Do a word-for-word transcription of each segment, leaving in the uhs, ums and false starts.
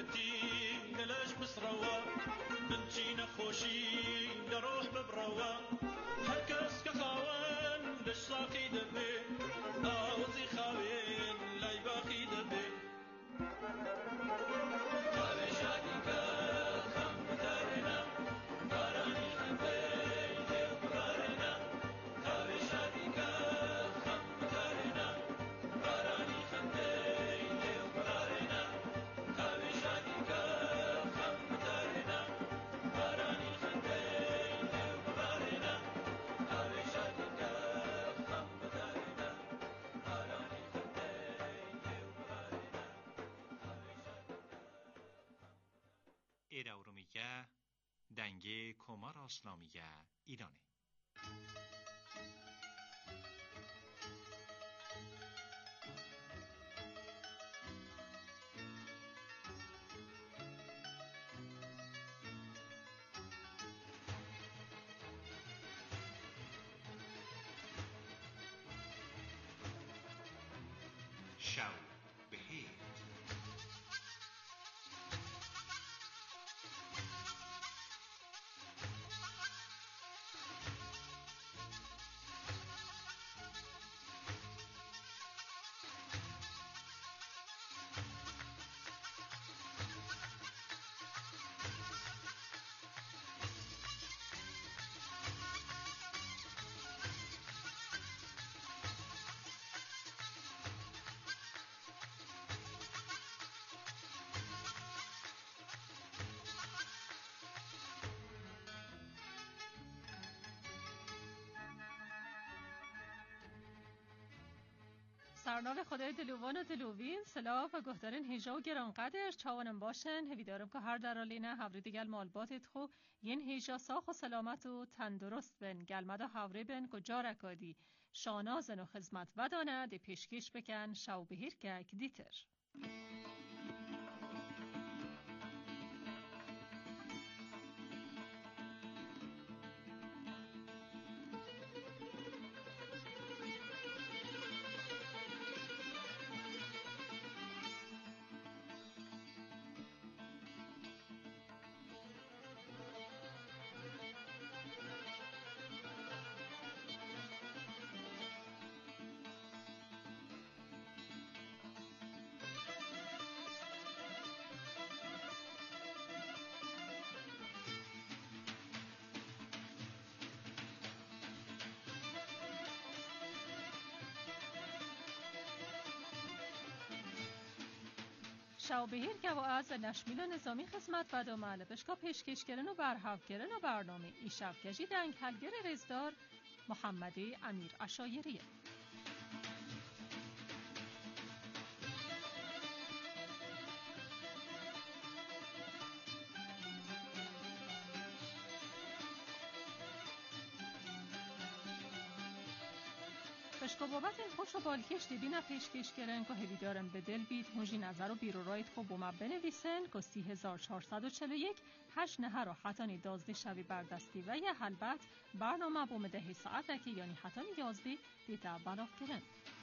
بەتی لەلاش بسڕەوە بنچی نەخۆشی لە ڕۆح ببڕەوە هەر کەس کە خاوەن لەش ساقی دەبێ ئاوەزی خاوێن لای باقی دەبێ کاوێ شادی کە خەم بتارێنە بارانی خەندەی لێو بڕارێنە کاوێ شادی کە خەم بتارێنە بارانی خەندەی لێو بڕارێنە کاوێ شادی کە خەم بتارێنە بارانی خەندەی لێو بڕارێنە کاوێ شادی کە خەم بتارێنە بارانی خەندەی لێو بڕارێنە کاوێ شادی کە ایرا ارومیگه دنگه کمار اسلامیگه ایرانه. شو بخیر. سرناو خدای دلوان و دلوین سلاف و گهدارن هیجا و گرانقدر چاوانم باشن هویدارم که هر درالینه هوری دیگل مالباتت خو ین هیجا ساخ و سلامت و تندرست بن گلمد و هوری بن کجا رکادی شانازن و خدمت ودانه دی پیشکش بکن شو بهیر که دیتر شو بهیر که و از نشمیل و نظامی خدمت و دوماله بشکا پیشکش کردن و برهاف کردن و برنامه ای شبکجی دنگ هلگر رزدار محمدی امیر عشایریه. بشکا بابت این خوش و بالکش دیبینا پیشکش کرن که هوی دارن به دل بید هنجی نظر و بیرو رایت خوب بوما بنویسن که سی هزار چهارصد و چهل و یک هشت نهر و حتانی دازده شوی بردستی و یه حلبت برنامه بوم ده ساعته که یعنی حتانی یازده دیتا بلاف کرن.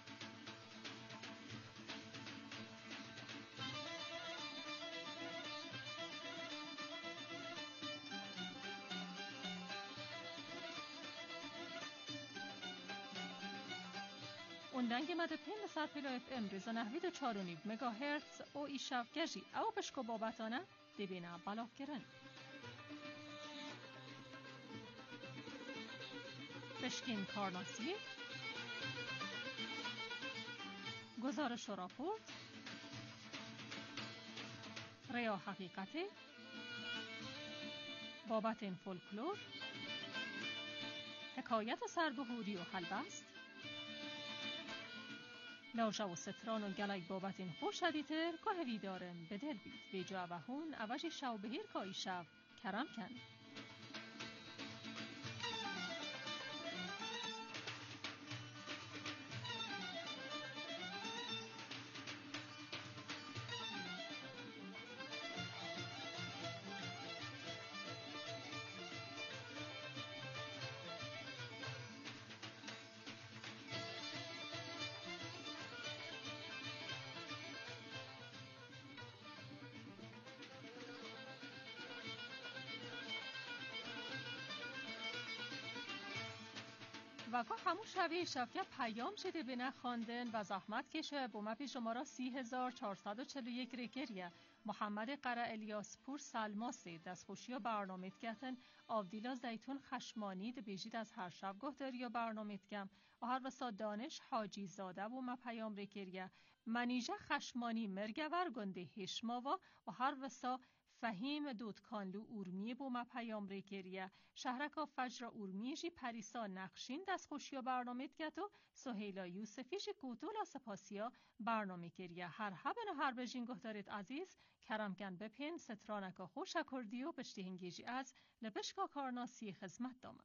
اندنگ مده پین سر پیلا اف ام ریزا نحوید و چار و نیو مگا هرتز او ای شف گجی او بشکو بابتانه دیبینا بلاف کرن. بشکین کارناسی گزارش و راپورت ریا حقیقتی بابت این فولکلور حکایت سربهودی و حلبست لاجه و ستران و گلک بابت این خوش هدیتر که هوی دارن به دل بید ویجا و هون اوش شو بهیر که ای شب کرم کن. و که همون شبیه شفیه پیام شده به نخواندن و زحمت کشه بومه پیش شمارا سی هزار چهارصد و چهل و یک ریکریه محمد قره الیاس پور سلماسی دستخوشی و برنامه گتن آودیلا زیتون خشمانی ده بیجید از هر شب گهداری و برنامه گم و هر وسا دانش حاجی زاده بومه پیام ریکریه منیجه خشمانی مرگور گنده هشماوا و هر وسا فهیم دودکانلو اورمی بومه پیام ریکریه شهرکا فجر اورمیشی پریسا نقشین دستخوشی و برنامه گت و سهیلا یوسفیشی کوتولا سپاسیا برنامه گریه هر هبن و هر بجین گهدارید عزیز کرمکن بپین سترانکا خوش کردی و پشتی هنگیجی از لبشکا کارناسی خدمت دامه.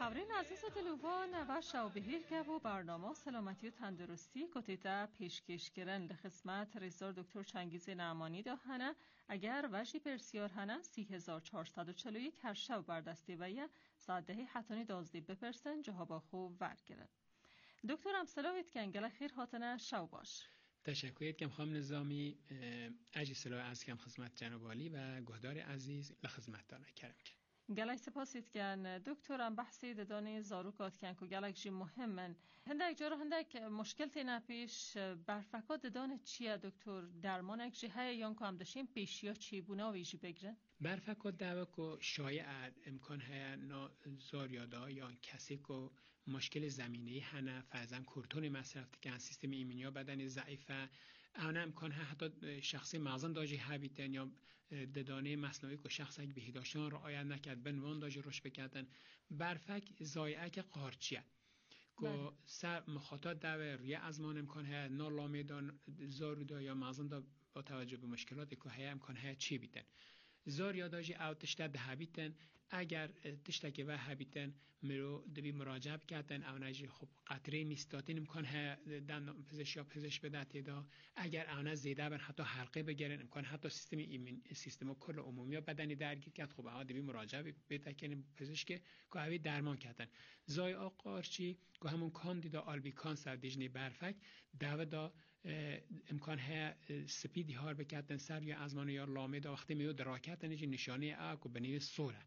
خبرین عزیز دلوان و شاوبهیر که و برنامه سلامتی و تندرستی گتیده پیشکش کرن لخدمت رئیسدار دکتر چنگیز نعمانی دا هنه اگر وجی پرسیار هنه سی هزار چهارصد و چهل و یک هر شب بردستی و یه ساعت دهی حتانی دازدی بپرسن جواب خوب ورگرن. دکتر هم سلاویت که انگل خیر هاتنه شو باش. تشکر کم خانم نظامی اجی سلام از کم خدمت جناب عالی و گهدار عزیز لخدمت دانه کرم که گلای سپاسید کن دکترم بحثی دادانی زاروکات کن که گلای جی مهمن هندک جارو هندک مشکل تینا پیش برفکات دادان چیه دکتر درمان اک جی های یان که هم داشتیم پیشیا چی بونا ویجی بگرن برفکات دعوه که شایع امکان های زار یادا یا کسی که مشکل زمینی هنه فرزن کورتون مصرف کن سیستم ایمنی بدن ضعیفه آن امکان ها حتی شخصی مغزن داجی هبیتن یا ددانه مصنوعی که شخص اگه بهداشتان رعایت نکرد بنوان داجی روش بکردن برفک زایعه که قارچیه که سر مخاطب دعوه روی ازمان امکان ها نالامیدان زارودا یا مغزن دا با توجه به مشکلاتی که های امکان ها چی بیتن زار یاداجی او تشت ده هبیتن اگر تشت که و هبیتن مرو دبی مراجعه کردن او نجی خب قطره میستاتین امکان ها دندان پزشک یا پزشک بدهد دا اگر اونا زیده بر حتی حلقه بگیرن امکان حتی سیستم ایمن سیستم کل عمومی بدنی درگیر کرد خب او دبی مراجعه بتکنیم پزشک که اوی درمان کردن زایعه قارچی که همون کاندیدا آلبیکانس در دیجنی برفک دعوه دا امکان ها سپیدی هار بکردن سر یا ازمان یا لامه دا وقتی میو دراکتن ایجی نشانه اکو بنیو سوره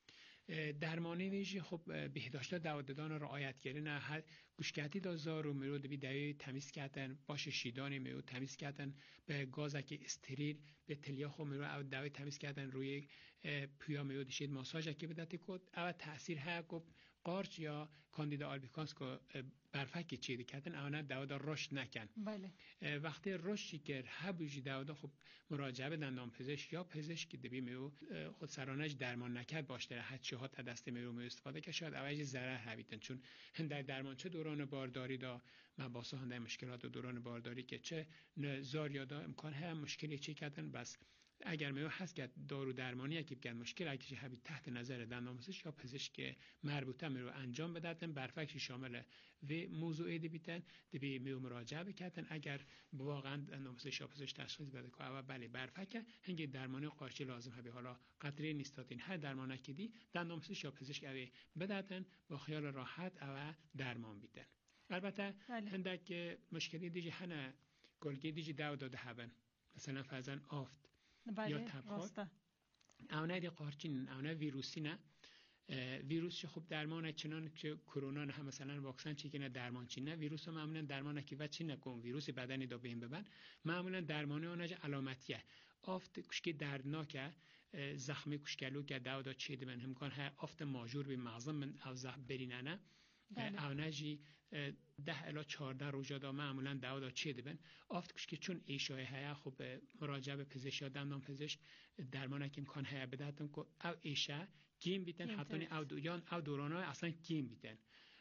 درمانی ویجی خب بهداشت دادان رعایت کردن هر گوشکتی دا زارو میرو دبی دوی تمیز کردن باش شیدانی میرو تمیز کردن به گازک استریل به تلیا خو میرو او دوی تمیز کردن روی پویا میرو دشید ماساژ کی بداتی کد او تاثیر ها کو قارچ یا کاندیدا آلبیکانس که برفکی چیدی کردن اونا داودا رشد نکن بله وقتی رشد کرد هبوجی داودا خب مراجعه به دندان پزشک یا پزشک دبی میو خود سرانش درمان نکرد باشتره حدچه ها تا دست میرو می استفاده که شاید اوج ضرر هبیتن چون هنده درمان چه دوران بارداری دا مباسه هنده مشکلات دوران بارداری که چه زار یادا امکان هم مشکلی چی کردن بس اگر میو هست که دارو درمانی اگه بگن مشکل اگه هبی تحت نظر دندان پزشک یا پزشک مربوطه میرو انجام بدن برفکش شامل و موضوعی دی بیتن دی میو مراجعه بکردن اگر واقعا دندان پزشک یا پزشک تشخیص بده که اول بله برفکه هنگی درمانی قارچی لازم هبی حالا قطره نیستاتین هر درمان کدی دندان پزشک یا پزشک اوی بدن با خیال راحت او درمان بیتن البته هندک مشکلی دیگه هنه گلگی دیگه داو داده هبن مثلا فرزن آفت بله، یا تبخال اونه دی قارچین اونه ویروسی نه ویروس چه خوب درمان چنان که کرونا نه مثلا واکسن چی که نه درمان چی نه ویروس هم معمولا درمان کی و چی نکن ویروس بدنی دا بین ببن معمولا درمان اونها علامتیه آفت کشکی دردناکه زخم کشکلو که داو دا چید من امکان ها آفت ماجور به مغزم من او زخم بریننه اونه جی ده الی چهارده روزا دا معمولا داو دا چید بن آفت کشکی چون ایشای های خوب مراجعه به پزشک یا دندان پزشک درمان که امکان های بدهتن که او ایشه کیم بیتن حتی او دویان او دورانای اصلا کیم بیتن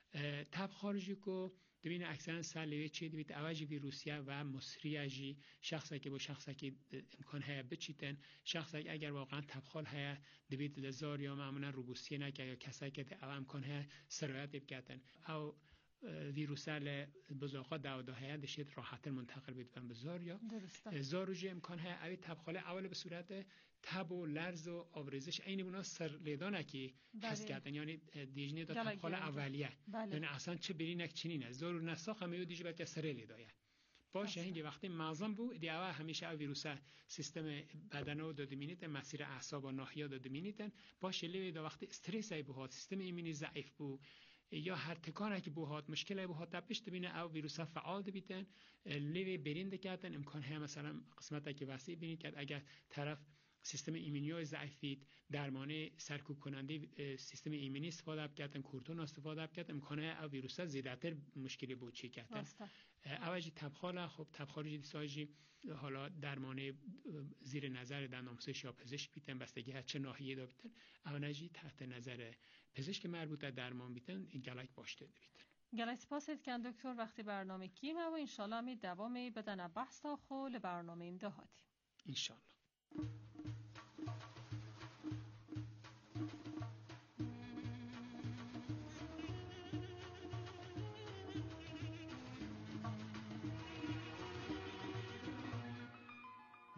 تب خارجی که دوین اکثرا سلیوی چید بیت اوج ویروسیه و مصریه جی شخصی که با شخصی که امکان های بچیتن شخصی اگر واقعا تبخال های دوید لزار یا معمولا روبوسیه نکه یا کسایی که او امکان های سرایت بکتن او ویروسال بزاقا داودا های دشید راحتر منتقل بیدن به زار یا زاروجی امکان های اوی تبخاله اول به صورت تب و لرز و آبریزش عین اونا سرلیدانه که حس کردن یعنی دیجنی دا تبخاله اولیه یعنی اصلا چه برینک چنینه زارو نساخ همیو دیجی باید که سرلیدایه باشه هنگی وقتی معظم بود دیوه همیشه او ویروس سیستم بدن رو دادمینیتن مسیر اعصاب و ناحیه دادمینیتن باشه لیوی دا وقتی استرس ای بهاد سیستم ایمنی ضعیف بود یا هر تکانه که بوهات مشکل بوهات تپش تبینه او ویروس فعال بیتن لیوی برینده کردن امکان ها مثلا قسمت که وسیع بینید که اگر طرف سیستم ایمنی ضعیفید درمانه سرکوب کننده سیستم ایمنی استفاده کردن کورتون استفاده کردن امکانه او ویروس زیادتر مشکلی بود چی کردن اوج تبخال خب تبخال جدی سایجی حالا درمانه زیر نظر دندان پزشک یا پزشک بیتن بستگی هر چه ناحیه دا بیتن اونجی تحت نظر پزشک مربوطه درمان بیتن این گلک باشته بیتن گلک سپاسید که دکتر وقتی برنامه کیمه و انشالله می دوامی بدن بحث تا خول برنامه این دهاتی انشالله.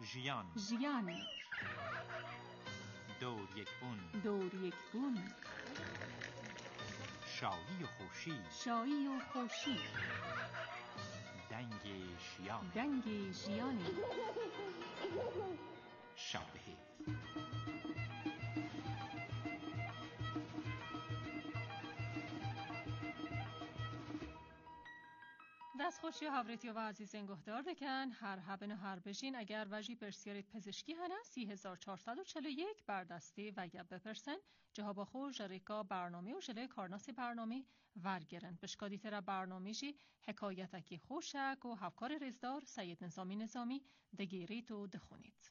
ژیان ژیان دور یک بون دور یک بون شایی و خوشی شایی و خوشی دنگ ژیان دنگ ژیانی شب بخیر. دست خوشی و هاوریتی و عزیزین گهدار دکن هر هبن و هر بجین اگر وجی پرسیارید پزشکی هنه سی هزار چهارصد و چهل و یک بردستی و یا بپرسن جواب خو جریکا برنامه و جله کارناسی برنامه ورگرن بشکادی تر برنامه جی حکایتکی خوشک و هفکار رزدار سید نظامی نظامی دگیرید و دخونید.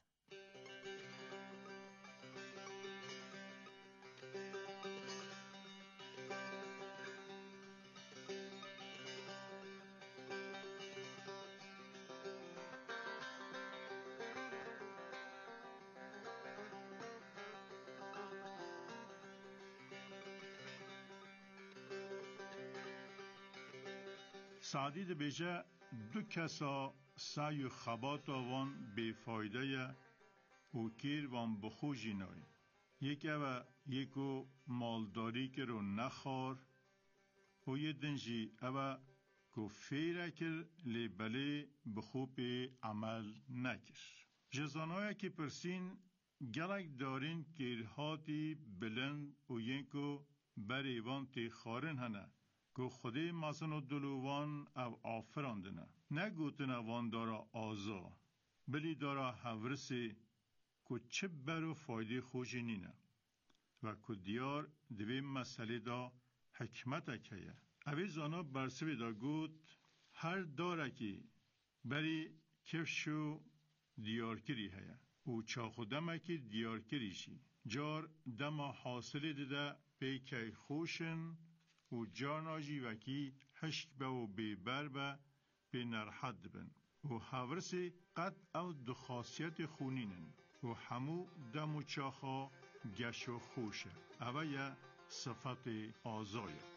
سعدی ده بیجه دو کسا سعی و خبات آوان بیفایده و کیر وان بخوشی نای. یک او یکو مالداری که رو نخار و یه دنجی او که فیره کر لیبله بخوب عمل نکر. جزانای که پرسین گلک دارین کیرهاتی بلند و یکو بریوان تی خارن هنه که خودی مزن و دلوان او آفراندنه نگوتن وان دارا آزا بلی دارا هورسی که چه برو فایده خوشی نینه و که دیار دوی مسئله دا حکمت اکیه اوی زانا برسوی دا گوت هر داره که بری کفشو دیارکری هیه او چاخودمه که دیارکری شی جار دم حاصل دیده پیکی خوشن و جاناجی وکی هشک به و بیبر به به نرحد بن و حورسی قد او دو خاصیت خونینن و همو دم و چاخا گش و خوشه اوه یه صفت آزایه.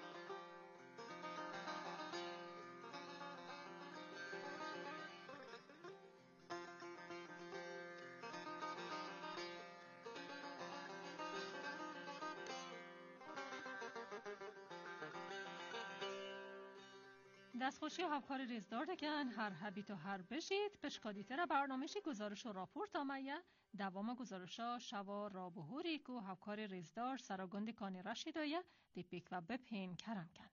دستخوشی و همکار ریزدار دکن هر هبیت و هر بشید پشکادی تر برنامهشی گزارش و راپورت آمیه دوام گزارشا شوا رابهوری که همکار ریزدار سراگند کانی رشیدایه دیپیک و بپین کرم کن.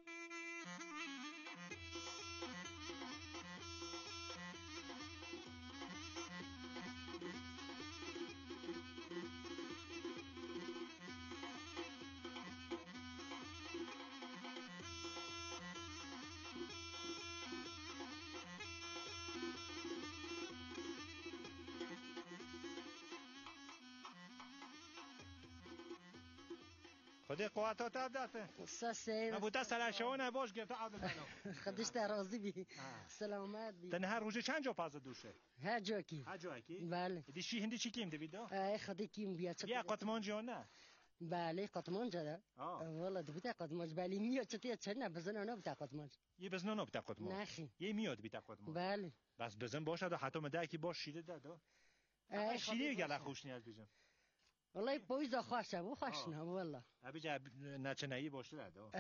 خودی قواتات عبدته ساسي نبوتا سلاشونه باش گرفت عبدتنو خدش راضي بي سلامات بي تن هر روز چند جا پازه دوشه ها جوكي ها جا کی بله دی شی هندی چی کیم دویدا اي خدي كيم بيا بیا قطمان جا نه بله قطمان جدا والله دبتا قطمان بله مية چتي چنه بزن انا بتا قطمان یه بزن انا بتا قطمان نخي یه میاد بتا قطمان بله بس بزن باشه حتی مده کی باش شیده دادا شیده گله خوش نیاز بیجم والله بويزا خوشه بو خوشنا والله ابي جا نچنایی باشه دادا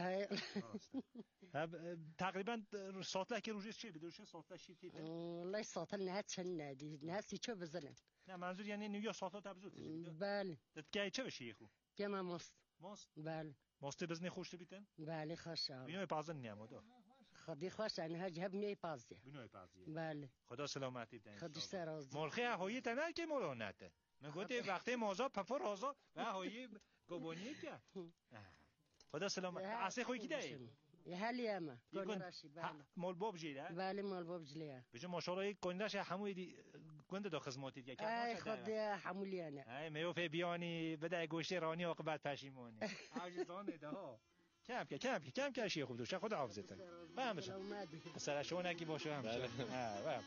تقریبا ساعت که روزش چه بدوشه ساعت شیتی والله ساعت نه چنه دی نه سی چه بزنن نه منظور یعنی نیو ساعت تبزوت بله دتگای چه بشی خو كما ماست ماست بله ماست بزنی خوش بیتن بله خوشه بینوی پازن نیام دو خدي خوش انا هاج هبني بازي بینوی پازی بله خدا سلامتی دن خدش سراز مرخی هایی تنه که مولانته من گفتی وقتی موزا پفر آزا و هایی گبونی که خدا سلامت عصی خوی کی دایی يا هل اما كون راشي بله مال باب جیره بله مال باب جليه بجو ماشاءالله کندش همو دی گند دو خدماتی دیگه اي خد حمولي انا اي میو فی بیانی بده گوشت رانی عاقبت پشیمونی عاجزانه ده کم که کم که کم که شیخ خوب دوشه خدا حافظتن فهم بشم سرشونه کی باشه هم بله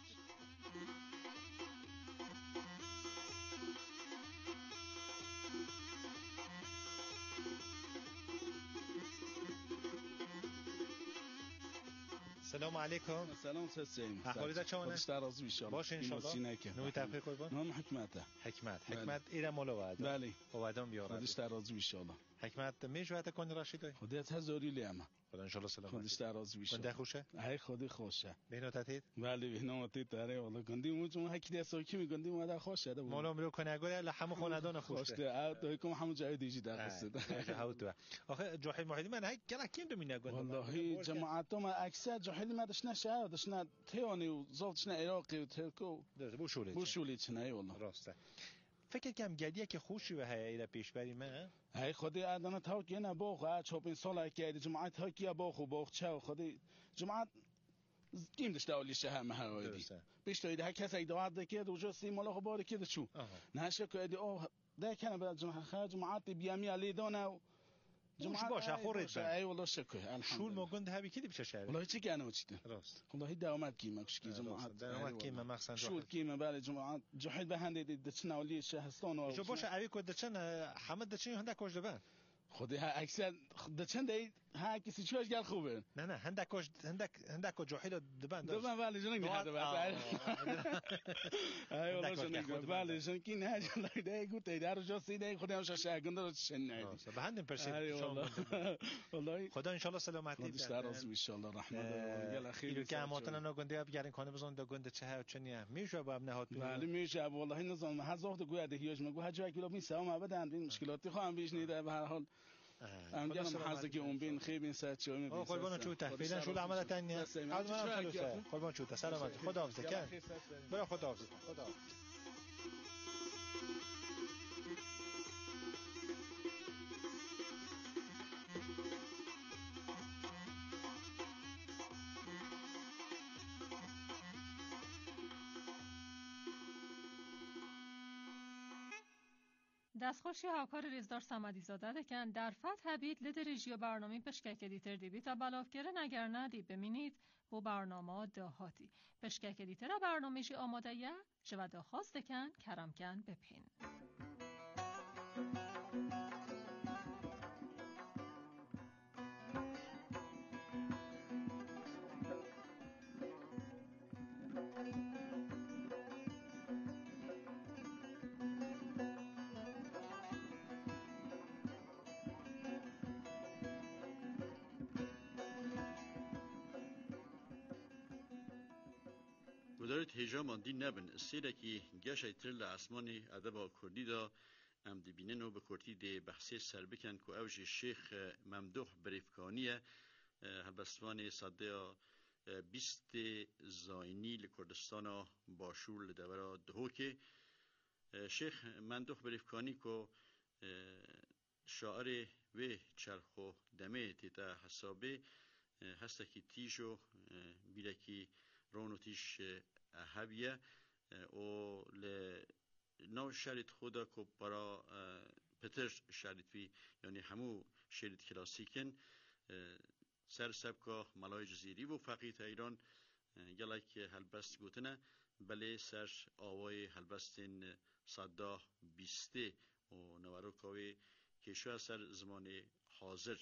سلام علیکم. سلام سسیم. احوالی چونه؟ خودش ترازی میشه. باشه ان شاء الله. نوی تفریح قربان. نام حکمته. حکمت. حکمت ایره مولا وعده. بله. وعدم بیاره. خودش ترازی میشه الله. حکمت میجوات کنی رشیدای. خودت هزاری لیام. خدا ان شاء الله سلام. خودش ترازی میشه. کنده خوشه؟ ای خودی خوشه. بیناتید؟ بله بیناتید داره والله گندی موجم هکی دست کی میگندی ما خوشه ده. مولا میرو کنه اگر لحم خاندان خوشه. خوشته. تو یکم همون جای دیجی درست. هاوتو. آخه جوحی محیدی من هی کلا کیم بمینه گند. والله جماعت ما اکثر جوحی ما داشنا شهر داشنا تیانی و زالتشنا عراقی و ترکو. بوشولی. بوشولی چنای والله. راسته. فکر کنم گدیه که خوشی به هی پیش بری من. هی خودی آدم تا که نه باخو چوبین سال که جماعت ها کی باخو باخ چه خودی جماعت کیم داشته اولی شهر مهاودی. بیش تو ایده کسی ایده عاد که دو جوسی مالا خباری که شو. نشه که ایده او ده کنه بعد جماعت جماعت بیامی علی دونه جماعت باشه خورد ای والله شکر شول موگند هبی کدی بشه شهر والله چی کنه وچته راست والله درآمد کیما کشکی جماعت درآمد کیما مخصن شول کیما بله جماعت جحید به هنده دچنا اولی شهرستان و جو باشه اوی کد دچن حمد دچن هنده کوش دبن خودی ها اکثر دچن دی ها کسی چوش گل خوبه نه نه هنده کوش هنده هنده کو جحید دبن دبن بله جنگ هذا بس ای والله جنگ بله جنگ کی نه جلای دی گوت در جو سی دی خودم شش گند رو شنیدی به هندم پرسید والله خدا ان شاء الله سلامتی خودش دراز ان شاء الله رحمت گل اخیر که اماتنا نو گنده بیارین کنه بزن دو گنده چه ها چنیه میشه با نهاد بله میشه والله نظام هزار تا گویا دهیاج مگو هجا کیلو میسام ابدا این مشکلاتی خواهم بیش نیده به هر حال ام گلم حظ که اون بین خیبین ساعت چه می بین قربان چوته فعلا شو عمل تانیه قربان چوته سلامت خدا حافظ کن برا خدا حافظ خدا دستخوشی هاوکار ریزدار سمدی زاده دکن در فتح بید لده ریژیو برنامه پشکک دیتر دیبی تا بلافگره نگر ندی بمینید بو برنامه داهاتی پشکک دیتر برنامه جی آماده یه جوه داخواست دکن کرمکن بپین مدارت هجا ماندی نبن سیره که گشای تر لعصمانی ادبا کردی دا ام دی بینن و بکرتی دی بحثی سر بکن که اوج شیخ ممدوح بریفکانیه هلبستوان صده بیست زاینی لکردستان باشور لدورا دهو که شیخ ممدوح بریفکانی که شاعر و چرخو دمه تیتا حسابه هسته که تیجو بیره که رونو تیش هبیه و ل نو شرط خدا کو برا پتر شرط وی یعنی همو شرط کلاسیکن سر سبکا ملای جزیری و فقیه ایران گلک هلبست گوتنه بله سر آوای هلبستین صدا بیسته و نوارو کاوی کشو سر زمان حاضر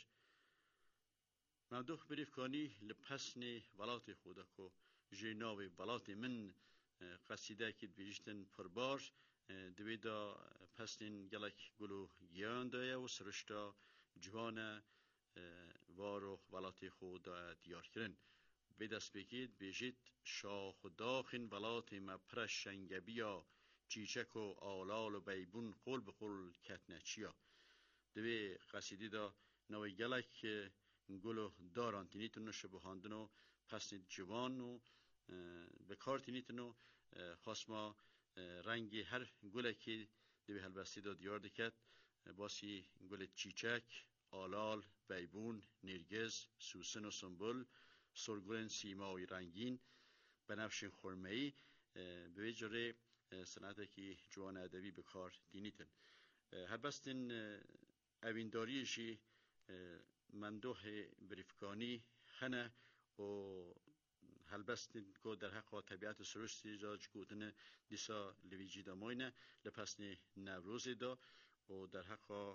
ممدوح بریفکانی لپسن ولات خدا کو جناب ولات من قصیده که بیشتن پربار دویدا پسن گلک گلو گیان دایه و سرشتا جوان وارو ولات خدا دیار کرن به دست بگید بیجید شاه داخن ولات مپرش شنگبیا چیچک و آلال و بیبون قول بقول کتنچیا دوی قصیده دا نوی گلک گلو داران تینیتون شبهاندنو پسن جوان و به کارتی نیتنو خاصما رنگی هر گله که دوی هلبستی داد دیار دکت باسی گل چیچک، آلال، بیبون، نرگز، سوسن و سنبول سرگلن سیمای رنگین بنفش خرمه‌ای به وجره صنعته که جوان ادبی به کار دینیتن هلبستین اوینداریشی ممدوح بریفکانی خنه و هلبستین که در حق طبیعت سرشتی جاج گوتنه دیسا لویجی داماینه لپسنی نوروز دا و در حق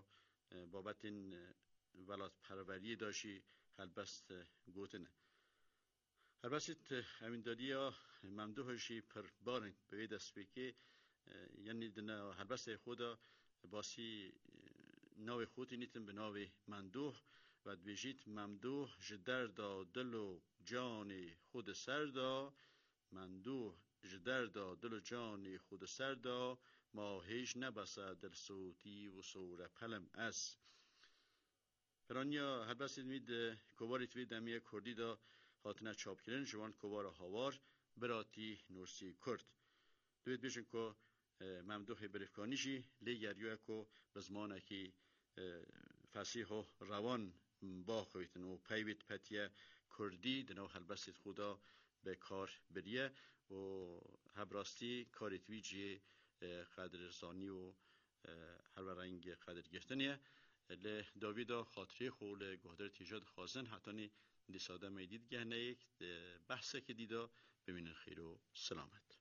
بابتین ولات پروری داشی هلبست گوتنه هر بسیت همین دادیا ممدوحشی پر بارن به دست بکی یعنی دنا هر بس خدا باسی ناو خودی نیتن به ناو ممدوح و دویجیت ممدوح جدر دا دل و جان خود سر دا ممدوح جدر دا دل و جان خود سر دا ما هیچ نبسه در صوتی و صور پلم از فرانیا هر بس مید کوباری توی دمیه کردی دا هاتنه چاپ کردن جوان کوبار هاوار براتی نورسی کرد دوید بیشن که ممدوح بریفکانیشی لیگریوه که بزمانه که فسیح و روان باخویتن و پیوید پتیه کردی دنو هلبسید خدا به کار بریه و هبراستی کاریتوی جی قدر رسانی و هر رنگ قدر گرتنیه ل داویدا خاطری خول گهدر تیجاد خازن حتانی دیساده میدید گهنه یک بحثه که دیدا ببینن خیر و سلامت.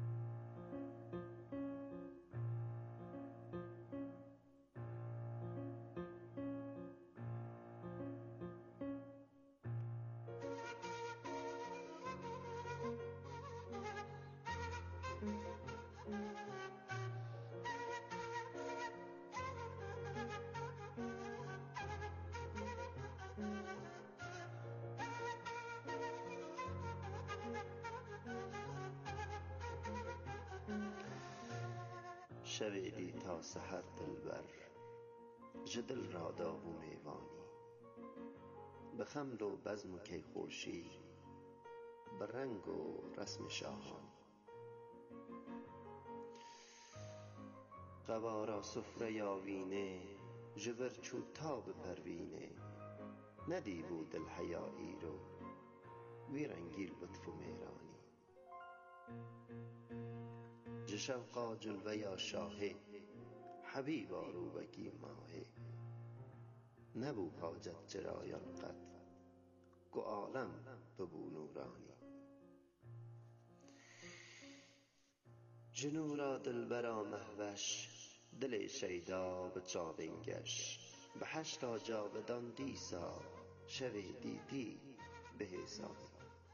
شویدی تا سحر دلبر جدل را داو میوانی به خمر و بزم و کیخوشی به رنگ و رسم شاهانی قوارا سفره یاوینه جبر چوتا به پروینه ندی بود الحیائی رو وی رنگی لطف و میرانی جشوقا جلوه یا شاهه حبیبا رو بکی ماهه نبو حاجت جرایان قد گو عالم ببو نورانی جنورا دلبرا مهوش دل شیدا به چاوینگش به هشتا جاودان دیسا شوی دیدی به حسانی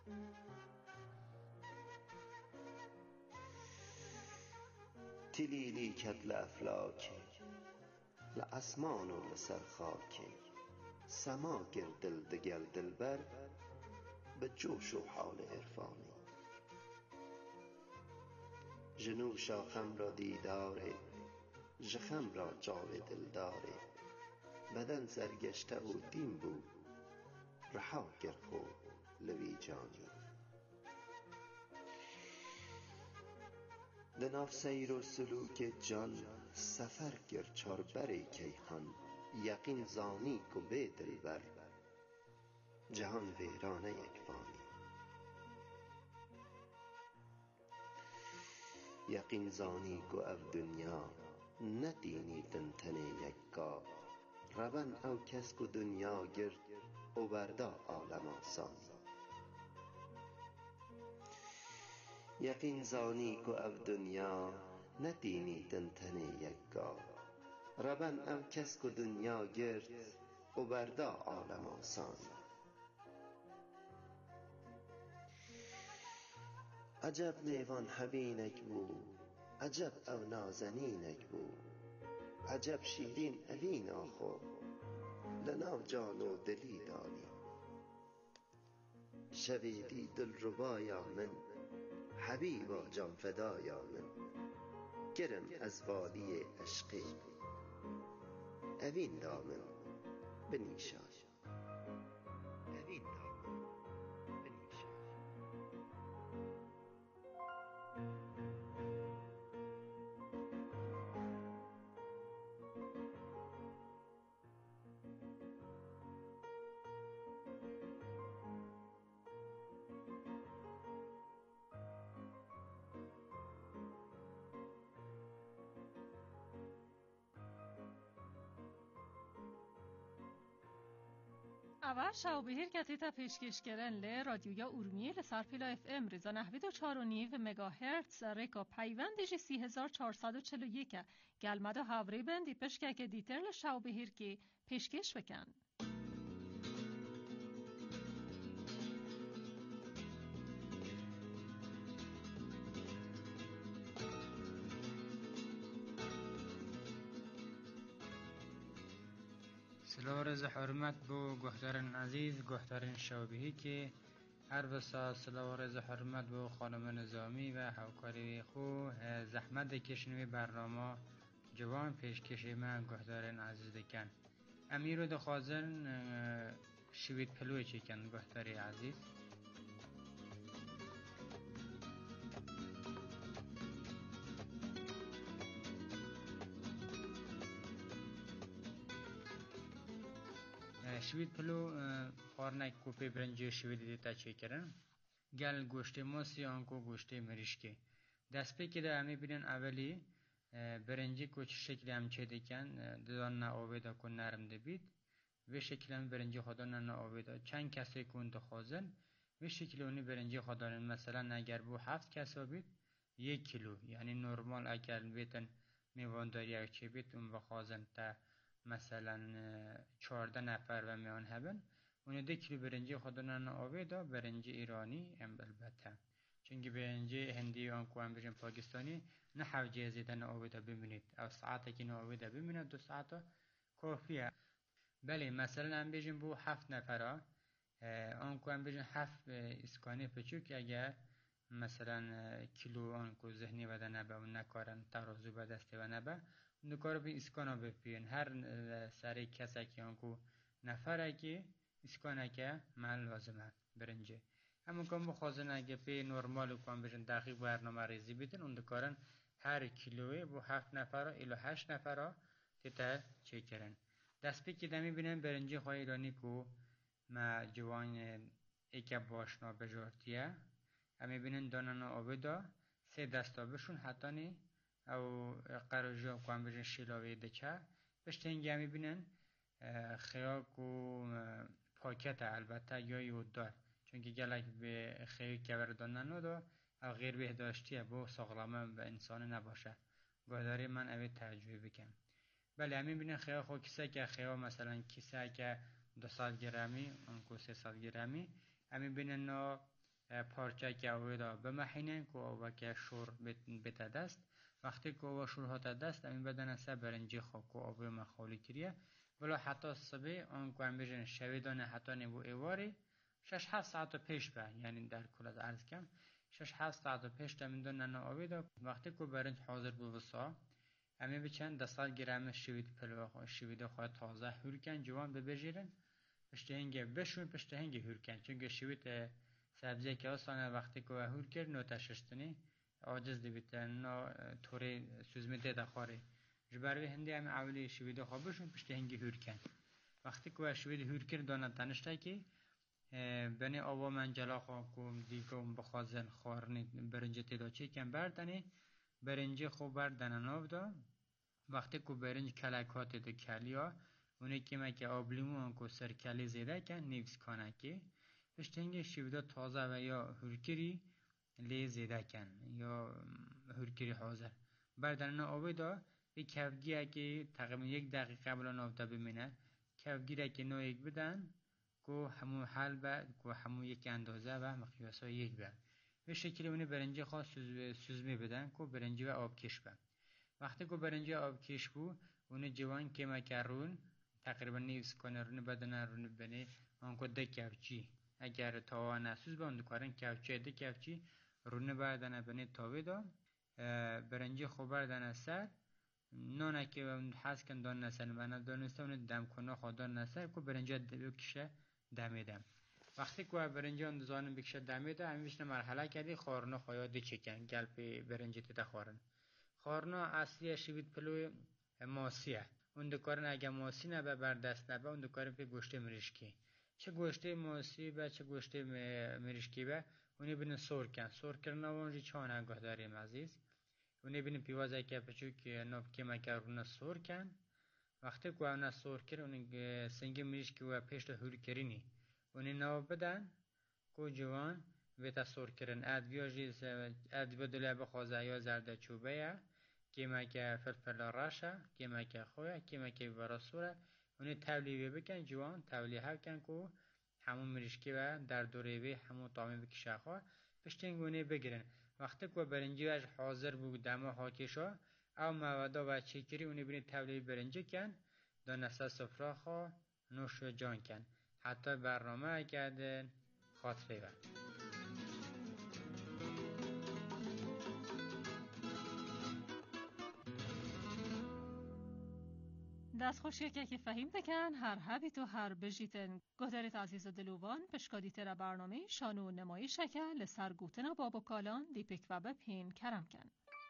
تلیلی کت لافلاک لاسمان و لسر خاک سما گردل دگل دلبر به جوش و حال عرفانی جنو شاخم را دیداره جخم را جاو دلداره بدن سرگشته و دین بود رها گرخو لوی جانی دناف سیر و سلوک جان سفر گر چار بری کیهان یقین زانی کو به دلبر جهان ویرانه یک فانی یقین زانی کو او دنیا ندینی تنتنه یک گاه روان او کس کو دنیا گرد او بردا عالم آسانی یقین زانی کو او دنیا ندینی تنتنه یک گاه روان او کس کو دنیا گرد او بردا عالم آسانی عجب لیوان حبینک بو عجب او نازنینک بو عجب شیرین اوین آخو لناو جان و دلی دانی شویدی دل ربایا من حبیبا جان فدایا من گرم از والی عشقی اوین دامن بنیشان اوین دامن بنیشان اول شاوبهیر کتیتا پیشکش کرن لی رادیویا اورمی لسرپیلا اف ام ریزا نحوید و چار و نیو مگاهرتز ریکا پیوندشی سی هزار چهارصد و چل و یک گلمد و هاوری بندی پشکه که دیتر لشاوبهیر که پیشکش بکن لارز حرمت بو گهدارن عزیز گهدارن شوبهی که هر بساس لارز حرمت بو خانم نظامی و هوکاری خو زحمت کشنوی برنامه جوان پیشکشی من گهدارن عزیز دکن امیرو دخوازن شوید پلوی چیکن گهداری عزیز شوید پلو خارنک کوپی برنجی شوید دیتا چی کرن گل گوشت موسی آنکو گوشت مریشکی دست پی که ده همی بینن اولی برنجی کو چه شکلی هم چه دیکن دادان نا آویدا کن نرم دبید و شکل هم برنجی خودان نا آویدا چند کسی کن دخوازن و شکل اونی برنجی خودان مثلا اگر بو هفت کسا بید یک کیلو یعنی نرمال اگر بیتن میوانداری اگر چه بید اون بخوازن تا مثلا چهارده نفر و میان هبن اون ده کیلو برنجی خودان آویدا برنجی ایرانی ام البته چونکه برنجی هندی آنکو هم بجن پاکستانی نه حوجه زیدن آویدا ببینید او ساعته که نه آویدا ببینید دو ساعته کافیه بله مثلا هم بجن بو هفت نفره آنکو هم بجن هفت اسکانی پچو که اگر مثلا کیلو آنکو ذهنی وده نبه و نکارن ترازو به دسته و نبه نکارو به اسکانا بپیین هر سری کسی که آنکو نفره که اسکانه که محل لازمه برنجه همون کم بخوازن اگه پی نرمالو کن بجن دقیق برنامه ریزی بیتن اون دکارن هر کیلوی بو هفت نفره ایلو هشت نفره تیتا چه کرن دست پی که دمی بینن برنجه خواه ایرانی کو ما جوان ایکا باشنا بجارتیه همی بینن دانن آبدا سه دستا بشون حتی نی او قراجو کن بجن شیلاوی دچه بشتنگی همی بینن خیاک و پاکت البته یا یوددار چونکه گلک به خیلی کبر دانن ندا او غیر بهداشتیه با ساغلامه به انسان نباشه گهداری من اوی ترجوی بکن بله همین بینن خیلی خو کسه که خیلی مثلا کسه که دو سال گرمی انکو سه سال گرمی همین بینن نا پارچه که اوی دا بمحینن که اوی که شور بیت دست وقتی که اوی شور هات دست همین بدن سه برنجی خو که اوی مخالی کریه ولی حتی صبح انکو هم بجن شویدانه حتی نبو ایواری شش هفت ساعت پیش به یعنی در کل از عرض کم شش هفت ساعت پیش تمین دون ننا آویدا وقتی که برنج حاضر بود وسا همه بچن دستال گرم شوید پلو شویده خواهد تازه هورکن جوان ببجیرن پشته هنگه بشون پشته هنگه هورکن چونکه شوید سبزی که آسانه وقتی که هور کرد نو تششتنی عاجز دیبیتن نو توری سوزمی دیده خواره جبروی هندی همه اولی شویده خواه بشون پشته هنگه هورکن وقتی که شوید هور کرد دانه تنشته که بنی آوا من جلا خواه کم دیگم بخوازن خورنی برنجه تیدا چی کم بردنی برنجه خوب بردن ناو دا وقتی که برنج کلکات دا کلیا اونی که ما که آبلیمو انکو سر کلی زیده کن نیوز کنه که پشتنگه شیودا تازه و یا هرکری لی زیده کن یا هرکری حاضر بردن ناو دا به کفگیه که تقریبا یک دقیقه قبل ناو دا بمینه کفگیره که نو یک بدن کو همو حل با کو همو یک اندازه و مقیاس های یک با به شکلی اونی برنجی خواست سوز سوزمی بدن کو برنجی و آب کش با وقتی کو برنجی آب کش بو اونی جوان که مکرون تقریبا نیوز کنه رون بدن رون بنی آنکو ده کفچی اگر تاوا نسوز با اون دکارن کفچی ده کفچی رون بردن بنی تاوی دا برنجی خوب بردن سر نانه که اون حس کن دان نسر بنا دانسته اون دم کنه خودان نسر کو برنجی دو کشه دمیدم وقتی که برنجان دزانم بکشه دمیده همیشه مرحله کردی خورنا خواهد چکن گلپ برنجی تیتا خورن خورنا اصلی شوید پلوی ماسیه اون دکارن اگه ماسی نبه بر دست نبه اون دکارن پی گوشت مریشکی چه گوشت ماسی به چه گوشت مریشکی به اونی بینن سور کن سور کرنا وانجی چان اگه داریم عزیز اونی بینن پیوازه که پچو که ناب که مکرونه سور کن وقتی که اون سور کرد اون سنگ مریشکی و پیش هوری کرینی اونی ناو بدن کو جوان و تصور کردن اد بیاجیز اد بدله بخوازه یا زرد چوبه یا کیما که فلفل راشه کیما که خواه کیما که براسوره اونی تولیه بکن جوان تولیه ها کن کو همون مریشکی و در دوره همون طعمی بکشه خواه پشتنگ اونی بگیرن وقتی که برنجی وش حاضر بود دما حاکشا او مواد و چیکری اونی بینی تولیه برنجی کن دانسته سفره خواه نوش و جان کن حتی برنامه کردن خاطره و دست خوشی که فهیم دکن هر هبی تو هر بجیتن گهدارت عزیز و دلوان پشکادی تر برنامه شانو نمایی شکل لسر گوتن باب و کالان دیپک و بپین کرم کن.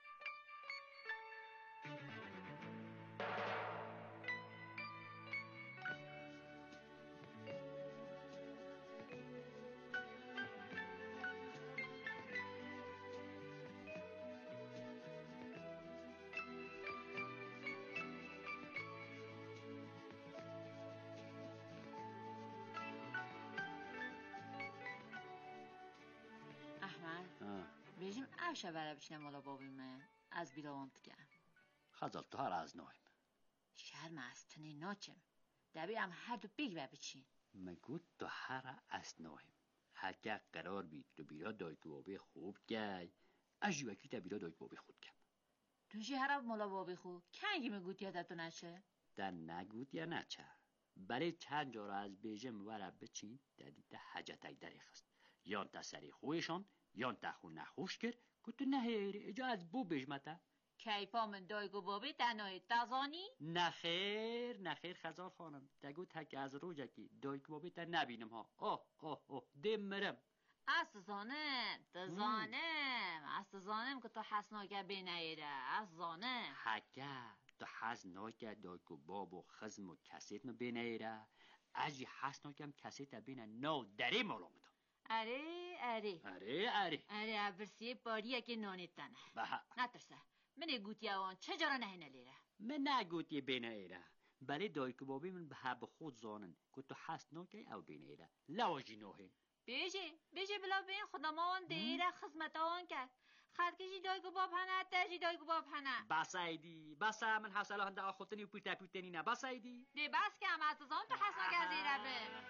بیشیم افشه بره بچنم والا بابیم از بیراوان تکم خزال تو هر از نایم شرم از تنی ناچم دبی هم هر دو بیگ بر بچین مگود تو هر از نایم هکه قرار بید تو بیرا دای که بابی خوب گی اجیوکی تا بیرا دای که بابی خود کم دوشی هر مولا بابی خوب کنگی مگود یادتو نچه در نگود یا نچه برای چند جا را از بیجم ورا بچین دادی تا حجتک داری خست یان تا سری خویشان یان تا خون نخوش کرد که تو نهیری اجا از بو بجمتا کیفا من دایگو بابی دنای تازانی؟ نخیر نخیر خزال خانم دگو تک از رو جکی دایگو بابی تا نبینم ها آه آه آه دیم مرم از زانم تزانم از زانم که تو حسناکه بی نیره از زانم حکه تو حسناکه دایگو بابو خزم و کسیت بی نیره اجی حسناکم کسیت بینه نو دری مولوم تو اره اره اره اره اره عبرسیه باریه که نانیتنه بها نترسه من گوتی اوان چه جارا نه نلیره من نگوتی بینه ایره برای دایکو بابی من به حب خود زانن که تو حسناکه او بینه ایره لواجی نوه بیجی بیجی بلا بین خودم آن دیره خدمت آن کرد خرکشی دایگو باب هنه تجی دایگو باب هنه بس ایدی بس من حسلا هنده آخوتنی و پیتا پیتنی نه بس ایدی دی بس که هم از زان تو حسناکه از ایره به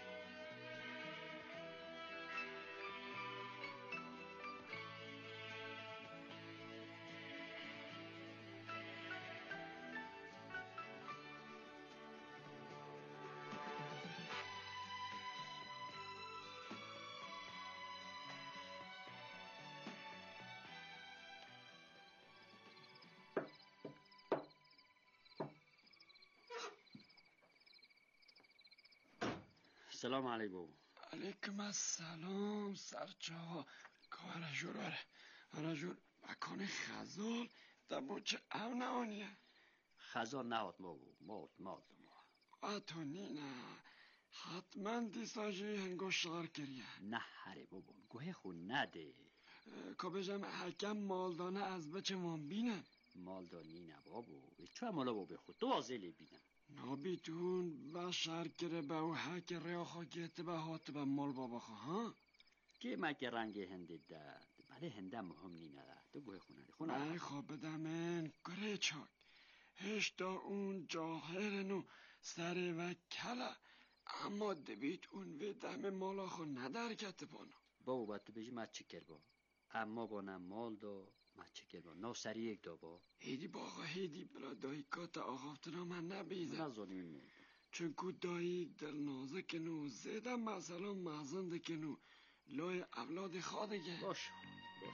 سلام علیکم علیکم السلام سرچا کار جوره انا جور مکان خزال دمو چه او نهانیه خزال نهات مو موت موت مو اتو نینا حتما دیساجی هنگو شغر کریه نه هره بابا گوه خون نده که بجم حکم مالدانه از بچه من بینم مالدانی نه بابا چه مالا بابا خود تو آزلی بینم نابیتون و شرکره به او حک ریاخا گیت به هات به مال بابا خواه که مکه رنگ هنده داد بله هنده مهم نینه تو گوه خونه ده خونه نه خواب بدمن گره چاک هشتا اون جاهرنو سره و کلا اما دبیت اون و دم مالا خو ندرکت بانو بابا باید تو بجی مت چکر با اما با نه مال دا مت چکر با نو سری یک دا با هیدی باقا هیدی بلا دایکات آقافتنا من نبیده نزانیم این مولد چون که دایک دل نازه کنو زیده مثلا مزنده کنو لای اولاد خادگه باش باش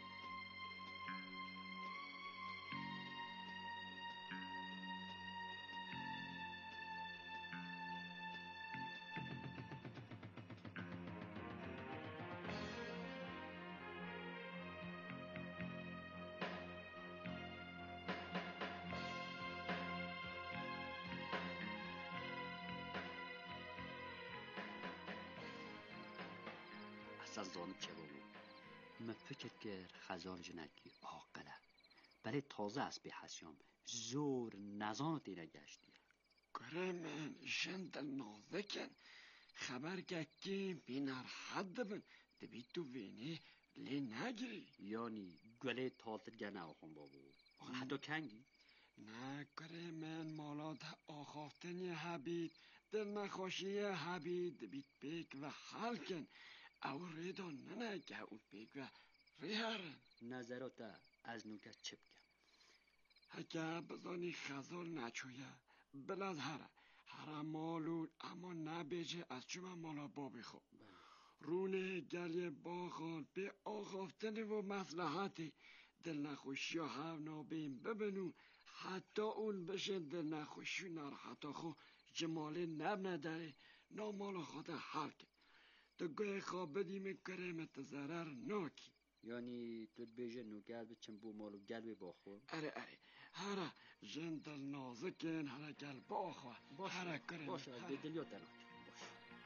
زانم چه بابو من فکر کرد خزان جنکی آقله برای تازه است به حسیام زور نزان تیره گشتی گره من جند نازکن خبر که بینر حد بن دبی تو وینه لی نگیری یعنی گله تالتر گنه آخون بابو حتی کنگی نه گره من مالات آخافتنی حبید دل نخوشی حبید دبیت بیک و حلکن او ریدان ننگه او بیگ و ریهرن نظراتا از نوکت چه بگم هکه بزانی خزال نچویه بلد هره هر هر مالون اما نبیجه از چما مالا بابی خوب رونه گلی باخان به آخافتن و مصلحتی دل نخوشی ها هم نابیم ببینو حتی اون بشه دل نخوشی نرحتا خو جمالی نب نداره نامالا خود حل که تو گوه خواب بدیم کرمت ضرر ناکی یعنی تو بیجه نو گل بچن بو مالو گل بی باخو اره اره هره جن دل نازکن هره گل باخو هره کرمت باشه به دلیات دناک باشه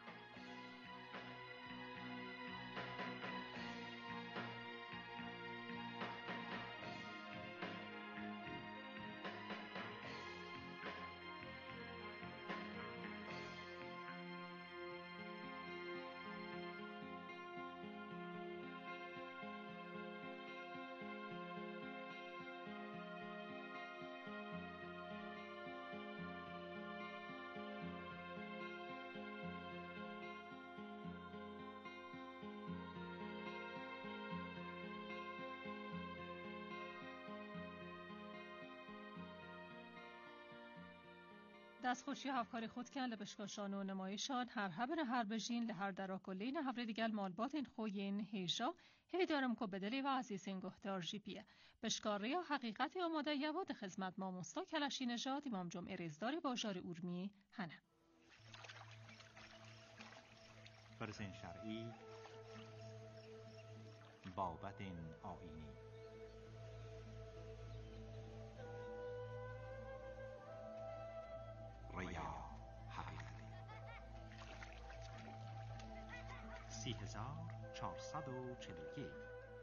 دستخوشی هفکاری خود کن لبشکاشان و نمایشان هر هبن هر بجین لهر دراکلین هفره دیگل مالباتین خوین هیجا هی دارم که بدلی و عزیزین گهدار جی پیه بشکاری و حقیقت آماده یواد خدمت ما مستا کلشی نژاد امام جمعه ریزدار باجار اورمی هنه برزن شرعی بابت آینی ریا حقیقتی سی هزار چهارصد و چهل و یک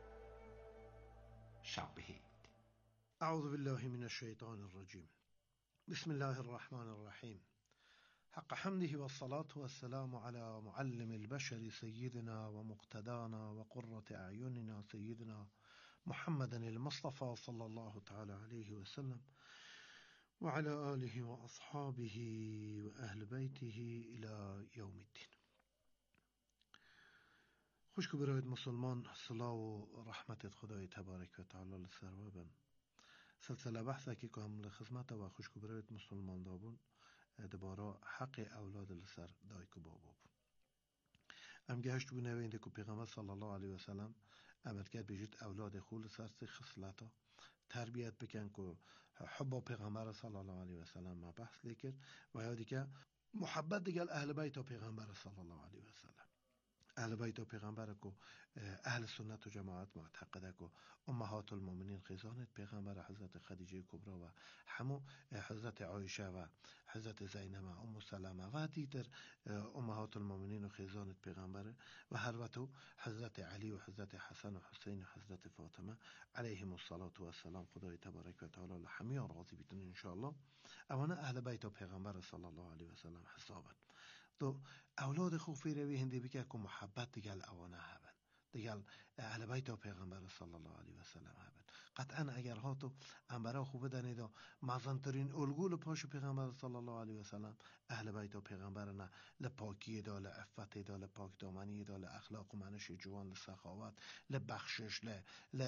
شب بهید. اعوذ بالله من الشیطان الرجیم. بسم الله الرحمن الرحیم. حق حمده و الصلاة والسلام على معلم البشر سيدنا ومقتدانا وقرة أعيننا سيدنا محمد المصطفى صلى الله تعالى عليه وسلم وعلى آله وأصحابه وأهل بيته إلى يوم الدين. خوشکو براید مسلمان صلاة و رحمت خدای تبارک و تعالی لسر بن سلسله بحثه که کام لخدمت و خوشکو براید مسلمان دابون دبارا حق اولاد لسر دایکو بابا بون ام گهشت بو نوینده که پیغمبر صلی الله علیه وسلم امر کرد بجید اولاد خول سر سی خصلتا تربیت بکن که حب پیغمبر صلی الله علیه وسلم ما بحث لیکر و یادی که محبت دیگل اهل بیت پیغمبر صلی الله علیه وسلم اهل بیت پیغمبر کو اهل سنت و جماعت معتقده کو امهات المؤمنین خیزانت پیغمبر حضرت خدیجه کبرا و همو حضرت عایشه و حضرت زینب ام سلمه و دیگر امهات المؤمنین و خیزانت پیغمبر و هر وقت حضرت علی و حضرت حسن و حسین و حضرت فاطمه علیهم الصلاة و السلام خدای تبارک و تعالی همه راضی بیتون ان شاء الله. اونا اهل بیت پیغمبر صلی الله علیه و سلم حسابن تو اولاد خوب فیروی هندی بکر که محبت دیگل اوانه هبن دیگل اهل بیت پیغمبر صلی الله علیه و سلم هبن قطعا اگر ها تو انبرا خوب دنید و مزنترین الگول پاش پیغمبر صلی الله علیه و سلم اهل بیت پیغمبر نه لپاکی دا لعفت دا لپاک دامنی دا لاخلاق منش جوان لسخاوت لبخشش ل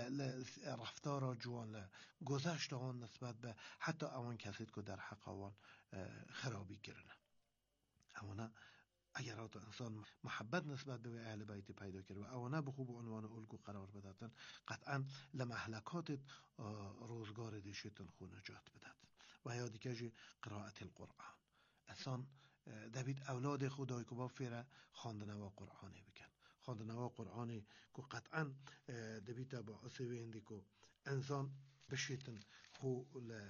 رفتار جوان لگذشت آن نسبت به حتی اوان کسید که در حق آوان خرابی کرنه اونا اگر ها تو انسان محبت نسبت به اهل بیت پیدا کرد و اونا به خوب عنوان الگو قرار بداتن قطعا لمحلکات روزگار دیشتن خو نجات بدد و یادی که قرائت القرآن انسان دوید اولاد خدای که با فیره خواندن و قرآنی بکن خواندن و قرآنی که قطعا دوید با اصوی هندی که انسان بشیتن خو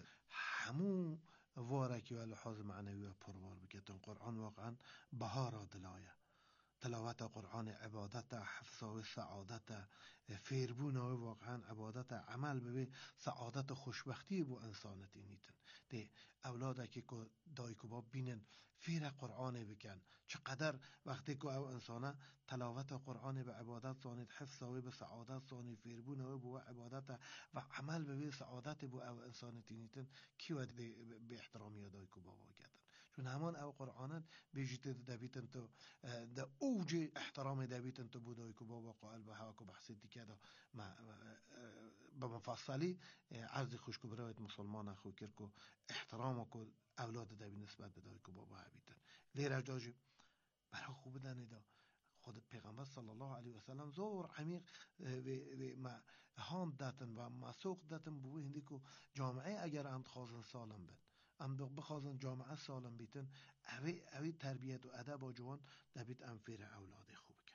همو وارکی و لحاظ معنوی و پروار بکتن قرآن واقعا بهارا دلایه تلاوت قرآن عبادت حفظ و سعادت فیربون و واقعا عبادت عمل به سعادت و خوشبختی بو انسانت اینیتن ده اولاده که دای که با بینن فیر قرآن بکن چقدر وقتی که او انسانه تلاوت قرآن به عبادت زانید حفظ و به سعادت زانید فیربون و بو عبادت و عمل به سعادت بو او انسانت اینیتن کی ود به احترامی دای که با واگدن چون همان او قرآن بیجیت دبیتن تو دا اوج احترام دبیتن تو بودای که بابا قائل به هوا که بحثی دیگه دا به مفصلی عرض خوشکو برایت مسلمان اخو کرد که احترام که اولاد دبی نسبت بدای که بابا هبیتن لیره جاجی برای خوب دنیدا خود پیغمبر صلی الله علیه و سلم زور عمیق و ما هان داتن و مسوق داتن بو هندی که جامعه اگر ام خواستن سالم بد ام بخواستن جامعه سالم بیتن اوی اوی تربیت و ادب و جوان دبیت ام فیر اولاد خوب کن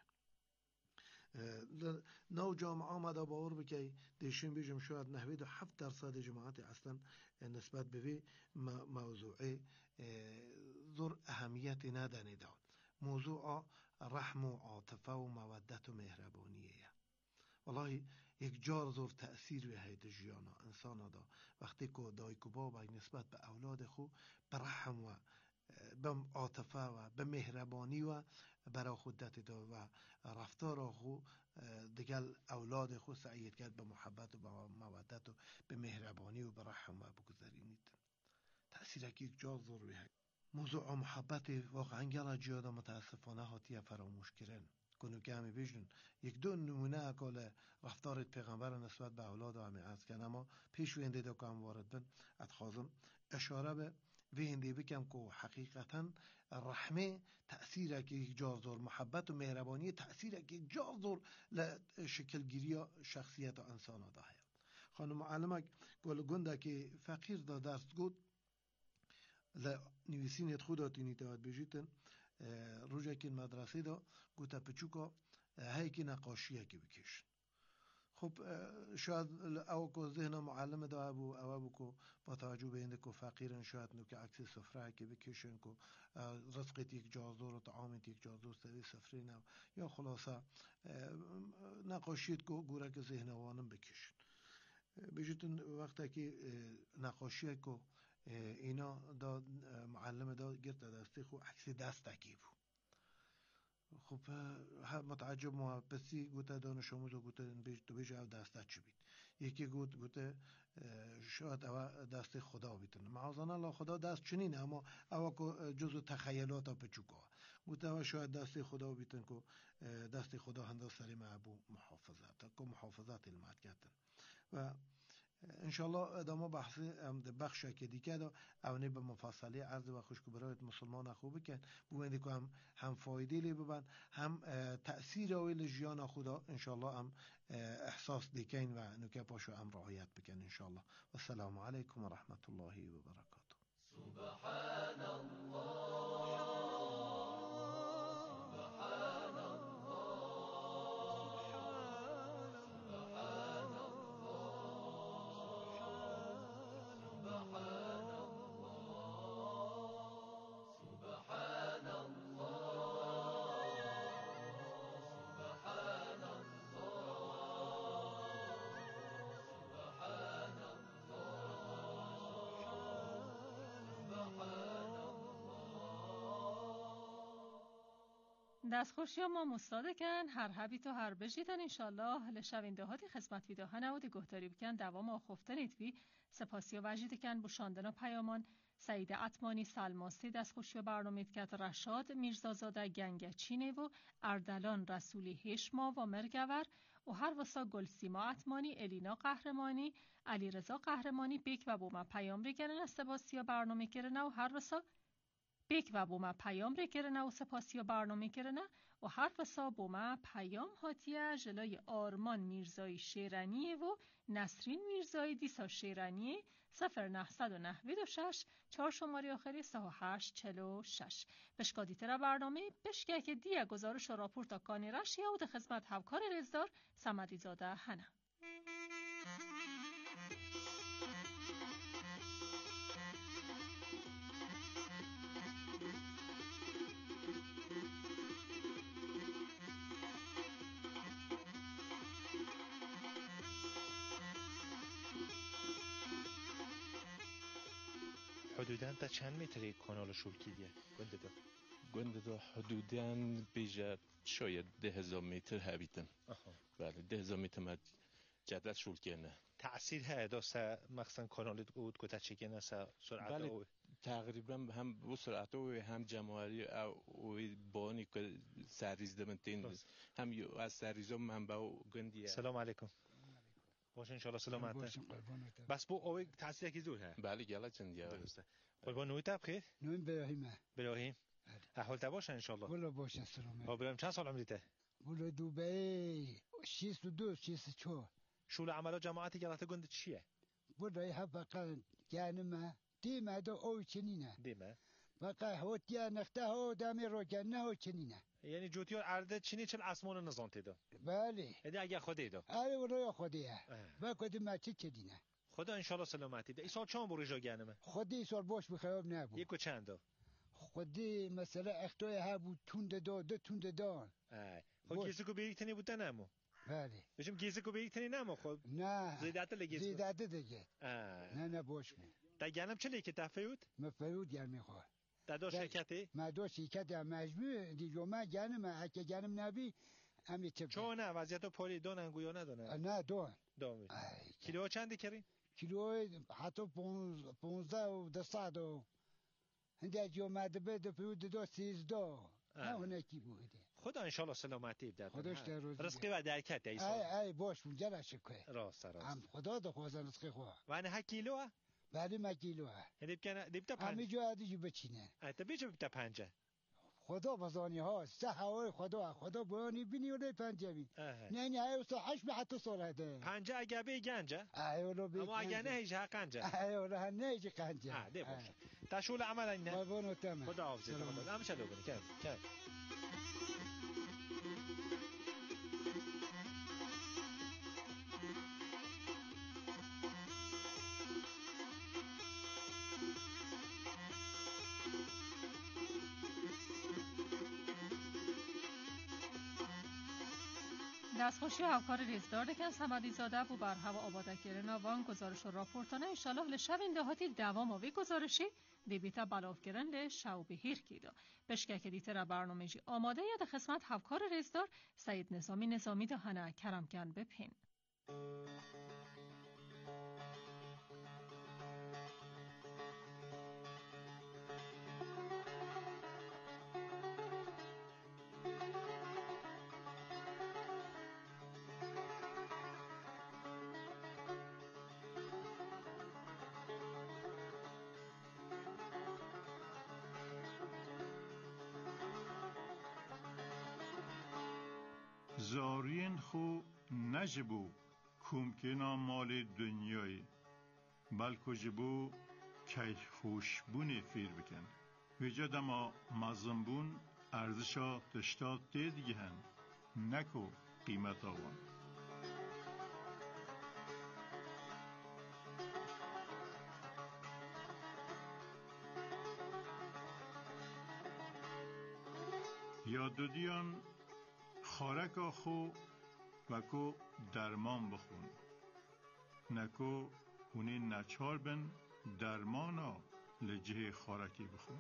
نو جامعه آمده باور بکی دیشین بیجم شاید نحوید هفت درصد جماعت اصلا نسبت به موضوع زور اهمیتی ندانی داد موضوع رحم و عاطفه و مودت و مهربانیه والله یک جار زور تأثیر به هیت جیانا انسان دا وقتی که دای که بابا نسبت به اولاد خو به رحم و به عاطفه و به مهربانی و برای خودت دا و رفتار خو دیگل اولاد خو سعیت کرد به محبت و به مودت و به مهربانی و به رحم و بگذارینید تأثیر که یک جار زور به موضوع محبت واقعا گلا جیادا متاسفانه هاتیه فراموش کردن کنو که همی بیشن یک دو نمونه اکال رفتارت پیغمبر نسبت به اولاد همی از کن اما پیش وینده دو که هم وارد بن اتخاظم اشاره به وینده بکم که حقیقتا رحمه تأثیره که یک جازور محبت و مهربانی تأثیره که یک جازور لشکلگیری شخصیت انسان دا هست خانم معلمه گل گنده که فقیر دا درست گود نویسینت خودت نیتواد بجیتن روزی که مدرسه دا گوتا پچوکا هایی که نقاشیه که بکش خب شاید او که ذهن معلم دا ابو او ابو که با توجه به اینده که فقیرن شاید نو که عکس سفره که بکشن که رزقت یک جازور و طعامت یک جازور سوی سفره نو یا خلاصه نقاشیت که گوره که ذهن وانم بکشن بجیتن وقتی که نقاشیه که اینا دا معلم دا گرت دسته خو عکس دست اکی بو خب متعجب ما پسی گوته دانش آموز و گوته تو بیجه او دسته چی بید یکی گوت گوته شاید او دست خدا بیتن معاذن الله خدا دست چنینه اما او که جزو تخیلات پچوکا گوته او شاید دست خدا بیتن که دست خدا هنده سریم ابو محافظت که محافظت علمت کردن و انشالله ادامه بحث بخش که دیگه دا اونه به مفصلی عرض و خوشکو برایت مسلمان خوب بکن بوینده که هم هم فایده لی ببن هم تأثیر اویل جیان خدا انشالله هم احساس دیکن و نکه پاشو هم رعایت بکن انشالله و السلام علیکم و رحمت الله و برکاته. سبحان الله دستخوشی ما مستاده کن هر هبیت و هر بجیدن انشالله لشوینده هاتی خدمت ویده ها نودی گهداری بکن دوام آخفتنیت وی سپاسی و وجید کن بوشاندن و پیامان سعید عطمانی سلماستی دستخوشی و برنامید کت رشاد میرزازاده گنگچینه و اردلان رسولی هشما و مرگور و هر وسا گلسیما عطمانی الینا قهرمانی علی رضا قهرمانی بیک و بوما پیام ریگرن از سپاسی و برنامه کرنه و هر وسا بیک و بوما پیام ریگرنه و سپاسی و برنامه کرنه و هر وسا بوما پیام هاتیه جلای آرمان میرزایی شیرانیه و نسرین میرزایی دیسا شیرانیه صفر نهصد و نهوید و شش چهار شماری آخری سه و هشت چل و شش بشکادی تر برنامه بشکه که دیه گزارش و راپورت تا کانی رشیه و ده خدمت همکار رزدار سمدی زاده هنه. حدوداً تا چند متری کانال شولکیه گنده دو گنده دو حدوداً بیجا شاید ده هزار متر هبیتن بله ده هزار متر مد جدت شولکیه نه تأثیر هست داسته مخصوصا کانال بود که تچگه نسا سرعت بله او تقریبا هم بو سرعت و هم جمعوری و بانی که سرریز دمتین هم از سرریزم منبع و گندیه. سلام علیکم. باشه انشالله سلامت. بس بو اوی تحصیل کی زور ها؟ بله گله چندیه. درسته. قربان نوی تب خیر؟ نوی براهیمه. براهیم. احوال تباشه انشالله. ولی باشه سلامت. ابراهیم چند سال عمریته؟ ولی دوباره شصت و دو شصت و چهار. شغل عمل جماعتی گلت گند چیه؟ ولی ها بقى جانمه دیمه دو او چنینه. دیمه. بقى هوت یا نخته ها دمی رو جنه ها چنینه. یعنی جوتیار ارده چینی چل اسمان نظام تیدا. بله. یعنی اگه خودی دا. آره ولی خودیه. با کدی مچی چدینه. خدا انشالله سلامتی ده. ای سال چند بروی جا گنمه؟ خودی سال باش بخیاب نبود. یکو چنده؟ خودی مثلا اختای ها بود تونده دا دو تونده دا. ای. خب گیزه کو بیری تنی بوده نمو. بله. بچم گیزه کو بیری تنی نمو خب. نه. زیدات لگیز. زیدات دیگه. نه نه باش بود. تا گنم چلی که تفیوت؟ مفیوت گرمی خواه. تا دو شرکتی؟ ما دو شرکت مجموع دیگه ما گنم اگه گنم نبی امی چه؟ چون نه وضعیت پولی دون انگویا ندونه. نه دون. دون. کیلو چندی کردین؟ کیلو حتی پونز پونزده و دستاد و هندی جو ماده بده پیود دو سیزده. نه اون کی بوده. خدا انشالله سلامتی بده. خداش در روز. رزقی و درکت ایسا. ای ای باش اونجا راشه که. راست راست. هم خدا دو خوازن رزقی خواه. و نه کیلو؟ بله ما کیلو. دیپ کنه دیپ تا پنج. همی جو عادی بچینه. ای تا بیچه بیت پنجه. خدا بزانی ها سه هوای خدا خدا بانی بینی ولی پنجه بین. نه نه ای وسط هشت به حتی سال هده. پنجه اگه بی گنجه. ای ولی بی. اما اگه نه هیچ قنجه. ای ولی نه هیچ قنجه. آه دی باشه. تشول عمل اینه. بابا نتمه. خدا حافظ. خدا. هم شلو کنی کم کم. دستخوشی همکار ریزدار دکن سمدی زاده بو بر هوا آباده کرنا وان گزارش و راپورتانه انشالله لشوین دهاتی دوام آوی گزارشی دیبیتا بلاف گرن لشو بهیر کیدو بشکه که دیتر برنامه جی آماده ید خسمت همکار ریزدار سید نظامی نظامی دهانه کرم کن بپین. زارین خو نجبو کمکنا مال دنیای بلکو جبو که خوشبونی فیر بکن ویجا دما مزنبون ارزشا تشتاد تیدگی هن نکو قیمت آوان یاددیان خارکا خو وکو درمان بخون نکو اونی نچار بن درمانا لجه خارکی بخون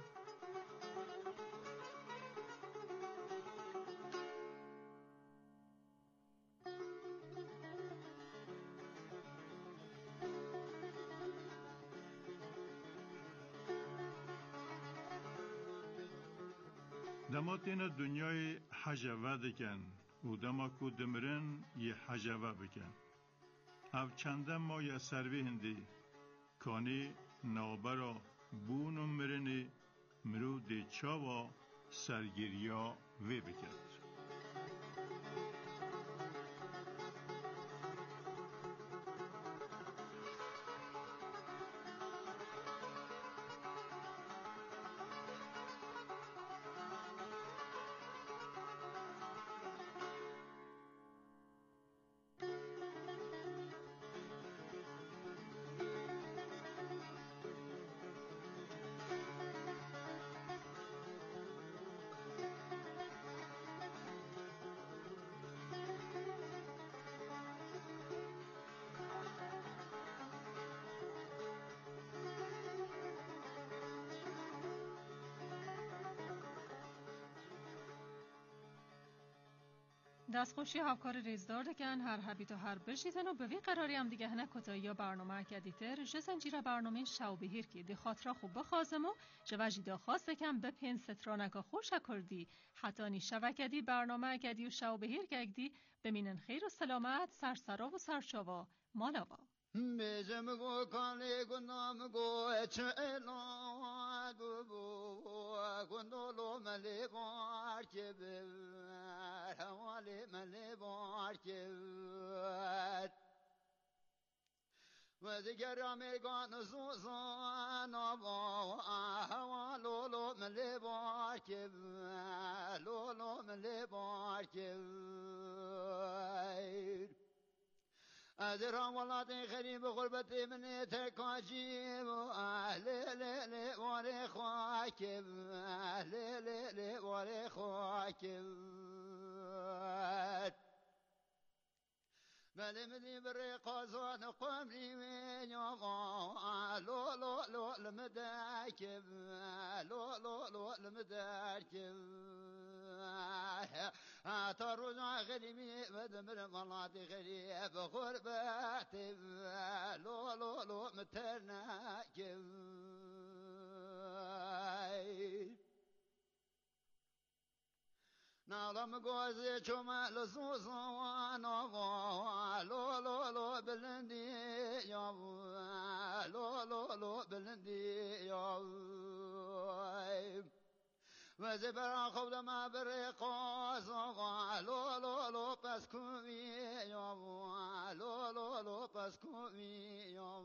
دماتین دنیای حجوه دکن و دما کو دمرن یه حجوه بکن او چنده ما یه سروی هندی کانی نابرا بونو مرنی مرو دی چاوا سرگیریا وی بکن دستخوشی هاوکار ریزدار دکن هر هبیت و هر بشیتن و به وی قراری هم دیگه هنه کتایی یا برنامه کدیتر جزن جیره برنامه شو بهیر که دی خاطره خوب بخوازم و جواجی دا خواست دکن به پین سترانکا خوش کردی حتی نی شوکدی برنامه کدی و شو بهیر گگدی بمینن خیر و سلامت سرسرا و سرچاوا مالاوا میجم گو کالی گنام گو چلا گو گندلو ملی بار که بر حوالی ملی بار که بر و دیگر امیگان زوزان آبا حوالولو ملی بار که بر لولو ملی بار که بر ادرام ولادي غريب غربتي من تكاجيب اهلي لي لي وري خواكب اهلي لي لي وري خواكب بلي مدي بالرقاصون قمري من يوم لو لو لو المداكب لو لو لو المداكب ترجع غريبي مدمر ملاتي غريب غربتي لو لو لو متناكب نعلم قوزي شما لسوسوان لو لو لو بلندي يا لو لو لو بلندي يا وزبر خود ما برقاص لو لو لو پس کوی یا لو لو لو پس کوی یا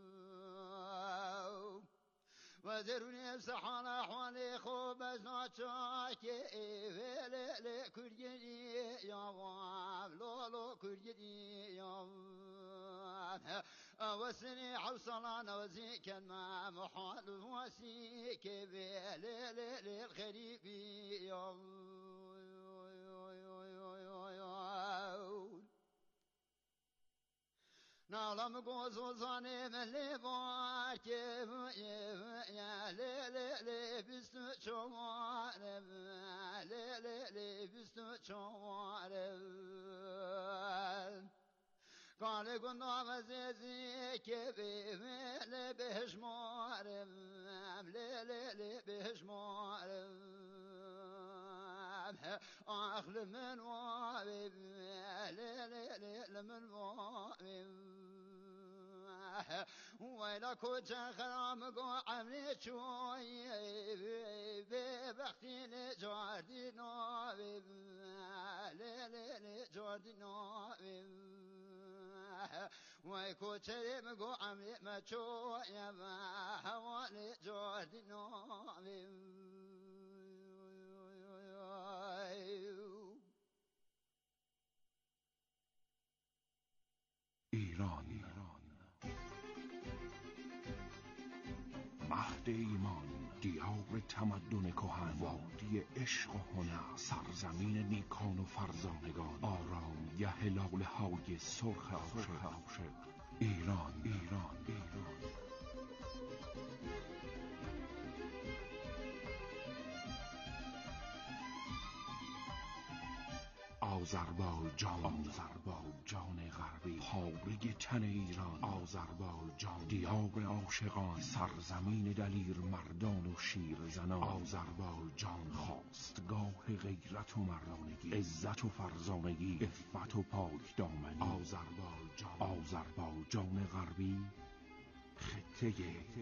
وزروني بسحان أحوالي خوب أزناتشاكي ويلي لي كرجني يا وام لو لو كرجني يا وام وسني حوصلان وزيكا ما محال وسيك ويلي لي لي الخريبي يا نعلم قوزوزاني من اللي باكي يا لي لي لي بستو شوارب لي لي لي بستو شوارب قال قلنا مزيزي كبي لي بهشمارب لي لي لي بهشمارب أخل من وابب لي لي لي من وابب ويلا كنت خرام قو عملي شوي ببختي لجاردي نابب لي لي لي جاردي نابب ويكنت مقو عملي ما شوي حوالي جاردي نابب ایران مهد ایمان دیار تمدن کهن وادی عشق و هنر سرزمین نیکان و فرزانگان آرامگه لاله های سرخ عاشق ایران ایران ایران آذربایجان آذربایجان غربی پاره تن ایران آذربایجان دیار عاشقان سرزمین دلیر مردان و شیر زنان آذربایجان خواستگاه غیرت و مردانگی عزت و فرزانگی عفت و پاک دامنی آذربایجان آذربایجان غربی خطه